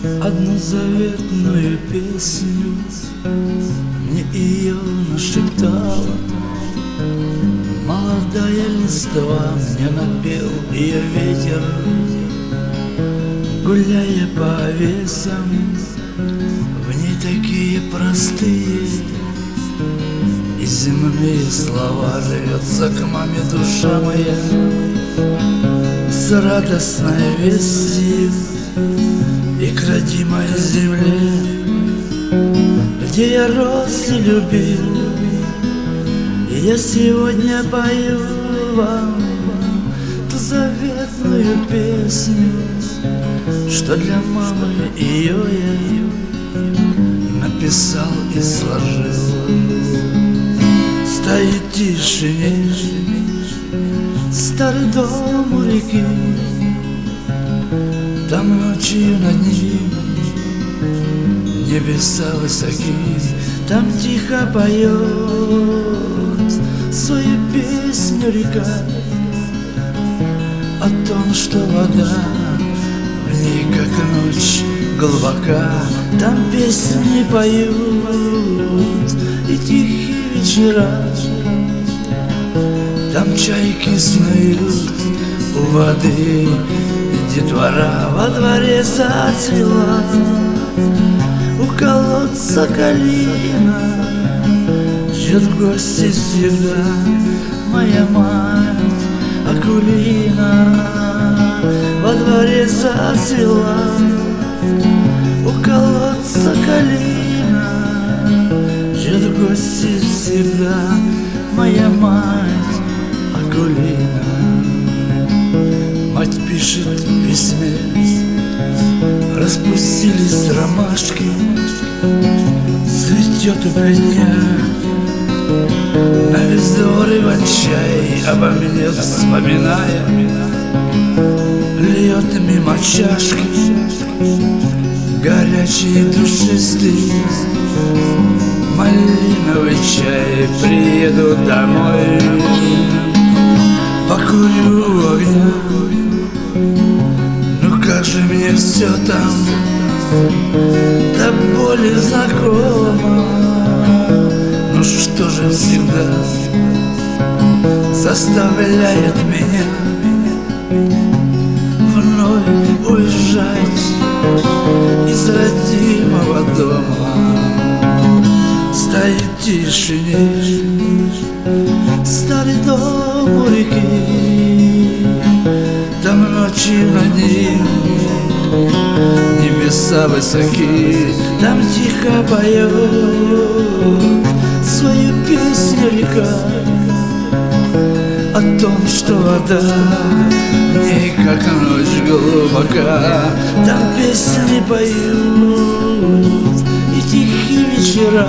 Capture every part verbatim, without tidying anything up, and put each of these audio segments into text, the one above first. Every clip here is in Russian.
одну заветную песню мне ее нашептала. Молодая листва, мне напел ее ветер, гуляя по овесам. В ней такие простые и земные слова. Рвется к маме душа моя с радостной вестью и к родимой земле, где я рос и любил. И я сегодня пою вам ту заветную песню, что для мамы ее я написал и сложил. Стоит в тишине старый дом у реки, там ночью над ним небеса высоки. Там тихо поет свою песню река о том, что вода в ней, как ночь, глубока. Там песни поют и тихие вечера, там чайки снуют у воды. Детвора во дворе зацвела, у колодца калина, ждет в гости всегда моя мать Акулина. Во дворе зацвела, у колодца калина, ждет в гости всегда моя мать Акулина. Мать пишет в письме: распустились ромашки, цветет у плетня, на весь двор иван-чай обо мне вспоминая, льет мимо чашки горячий душистый малиновый чай. Приеду домой, покурю у огня. Ну как же мне все там до боли знакомо. Ну что же всегда заставляет меня вновь уезжать из родимого дома? Стоит в тишине старый дом у реки, там ночью над ним небеса высоки. Там тихо поет свою песню река о том, что вода в ней, как ночь, глубока. Там песни поют и тихие вечера,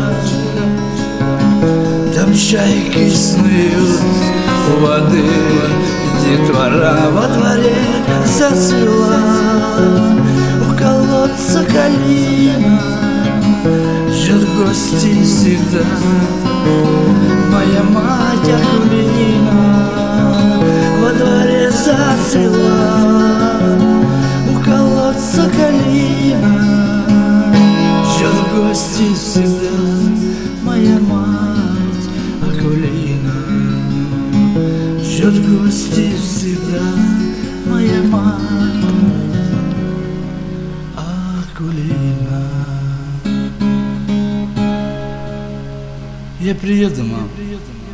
там чайки снуют у воды. Детвора во дворе зацвела, у колодца калина, ждет в гости всегда моя мать Акулина. Во дворе зацвела, у колодца калина, ждет в гости всегда моя мать Акулина. Ждет в гости всегда моя мать Акулина. Я приеду, мам.